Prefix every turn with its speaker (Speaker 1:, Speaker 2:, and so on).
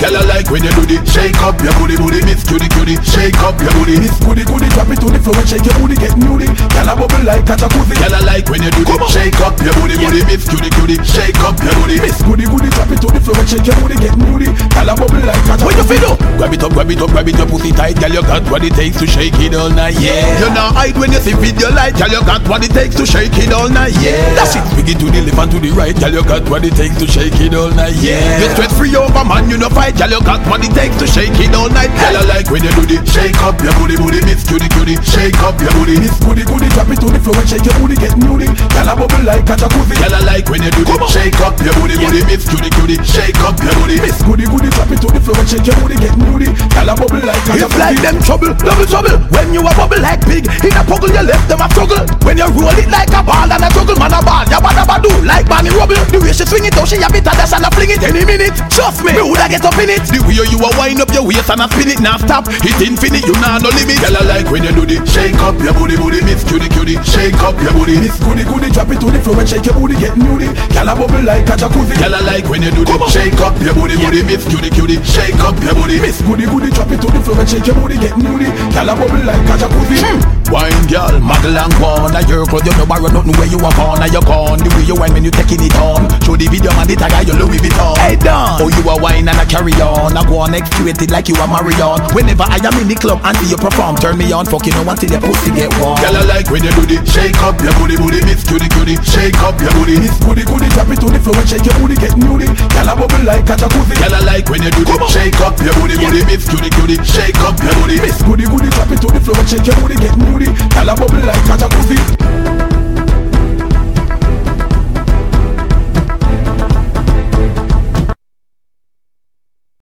Speaker 1: Girl, I like when you do the shake up your booty, booty, miss cutie, cutie. Shake up your booty, miss goody, goody. Drop it to the floor and shake your booty, get nudie. Girl, I bubble like a jacuzzi. Girl, I like when you do the shake up your booty, booty, miss cutie, cutie. Shake up your booty, miss goody, goody. Drop it to the floor and shake your booty, get nudie. Girl, I bubble like a jacuzzi. What you feel do? Grab it up, grab it up, grab it up, pussy tight. Girl, you got what it takes to shake it all night, yeah. You not hide when you see video light. Girl, you got what it takes to shake it all night, yeah. That's it. Begin to the left and to the right. Girl, you got what it takes to shake it all night, yeah. You stress free over man, you no fight. Girl, you got what it takes to shake it all night. Girl, I like when you do the shake up your booty, booty, miss cutie, cutie. Shake up your booty, miss goody, goody. Drop it to the floor and shake your booty, get nudie. Girl, I bubble like a jacuzzi. Girl, I like when you do the shake up your booty, booty, miss cutie, cutie. Shake up your booty, miss goody, goody. Drop it to the floor and shake your booty, get nudie. Girl, I bubble like a jacuzzi. It's like them trouble, double trouble. When you a bubble like pig, in a puggle you left them a struggle. When you roll it like a ball and a juggle, man a ball, ya bada do like Barney Rubble. The way she swing it, how she a bit of dash and a fling it any minute. Trust me woulda get up in it. The way you a wind up your waist and a spin it, now stop. It infinite, you nah no limit. Girl, I like when you do the shake up your booty, booty, miss cutie, cutie. Shake up your booty, miss goody, goody. Drop it to the floor and shake your booty, get nudie. Girl, I bubble like a jacuzzi. Girl, I like when you do the shake up your booty, booty, miss cutie, cutie. Shake up your booty, miss goody, goody. Drop it to the floor and shake your booty, get nudie. Girl, I bubble like a jacuzzi. Wine girl, muggle and gone. Now your clothes, you no borrow nothing where you are gone. Now you're gone. The way you wine when you taking it on. Show the video man, the tag your Louis Vuitton. Hey down. Oh, you are wine and I carry on. I go on executed like you are Marion. Whenever I am in the club and see you perform, turn me on. Fucking no until your pussy get warm. Girl, I like when you do the shake up your booty, booty, miss cutie, cutie. Shake up your booty, miss goody, goody. Drop it to the floor and shake your booty, get nudie. Girl, I bubble like a jacuzzi. Girl, I like when you do the shake up your booty, booty, miss cutie, cutie. Shake up your booty, miss goody, goody. Drop it to the floor and shake your booty, get nudie. Girl, I bubble like a jacuzzi.